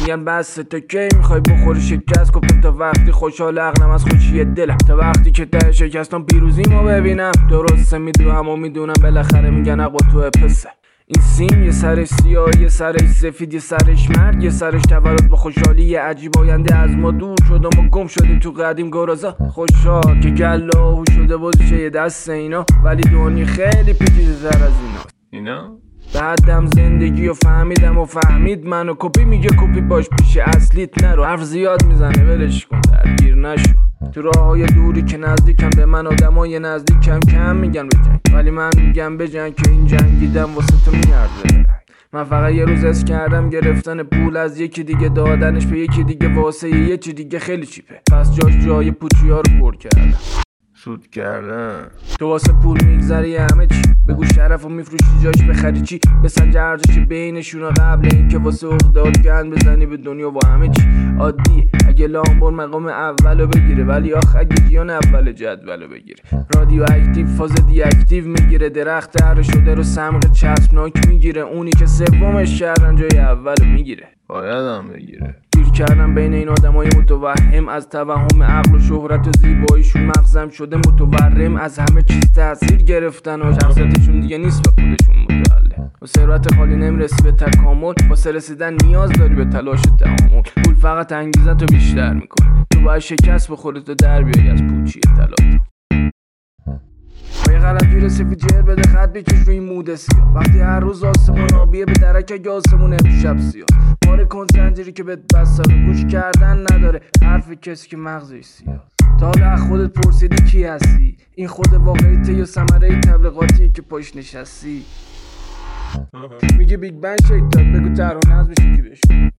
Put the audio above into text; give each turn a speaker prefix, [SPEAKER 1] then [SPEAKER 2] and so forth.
[SPEAKER 1] میگن بس تا کی میخوای بخوری شکست؟ گفتم تا وقتی خوشحال عقلم از خوشی دلم، تا وقتی که ته شکستم پیروزیمو ببینم. درسته میدونم و میدونم بالاخره میگن عقل تو پسه. این سیم یه سرش سیاه، یه سرش سفید، یه سرش مرد، یه سرش تولد با خوشحالی. یه عجیب آینده از ما دور شد و ما گم شدیم تو قدیم گرازا. خوشحال که گلاهو شده بازشه یه دست اینا، ولی دنیا خیلی پیچیده تر از اینا. بعدم زندگی رو فهمیدم و فهمید منو. کپی میگه کپی باش پیش اصلیت نرو، حرف زیاد میزنه ولش کن درگیر نشو. تو راههای دوری که نزدیکم به من آدمای نزدیک کم میگن بجنگ، ولی من میگم بجنگ که این جنگیدم واسه تو میارزه. من فقط یه روز اس کردم گرفتن پول از یکی دیگه، دادنش به یکی دیگه واسه یه چی دیگه خیلی چیپه. پس جای پوچی ها رو پر کردم، سود کردم. تو واسه پول میگذری همه چی، بگو شرف و میفروشی جاش بخری چی؟ بسنج ارزش بینشون قبل این که واسه اقداد گند بزنی به دنیا و همه چی. عادیه اگه لامبور مقام اولو بگیره، ولی آخ اگه جیان اول جدولو بگیره. رادیو اکتیو فاز دی اکتیو میگیره، درخت هر شده رو سمق چسبناک میگیره. اونی که سومش کردن جای اولو میگیره، بایدم بگیره. گیر کردم بین این آدمای متوهم، از توهم عقل و شهرت و زیباییشون مغزم شده متورم. از همه چیز تاثیر گرفتن و شخصیتشون دیگه نیست به خودشون متعلق. و ثروت خالی نمیرسی به تکامل، واسه رسیدن نیاز داری به تلاش و تعامل. پول فقط انگیزتو بیشتر میکنه، تو باید شکست بخوری تو در بیایی از پوچی طلات. با یه غلطگیر سفید جر بده خط بکش روی این موده سیاه. وقتی هر روز آسمون آبیه به درک اگه آسمون امشب سیاه. باره کن زنجیری که بهت بستاره، گوش کردن نداره حرف کسی که مغزش سیاه. تا حالا خودت پرسیدی کی هستی؟ این خود واقعیته یا ثمره تبلیغاتیه که پاش نشستی؟ میگه بیگ بنگ شکل داد، بگو ترانه از بشه کی بشه.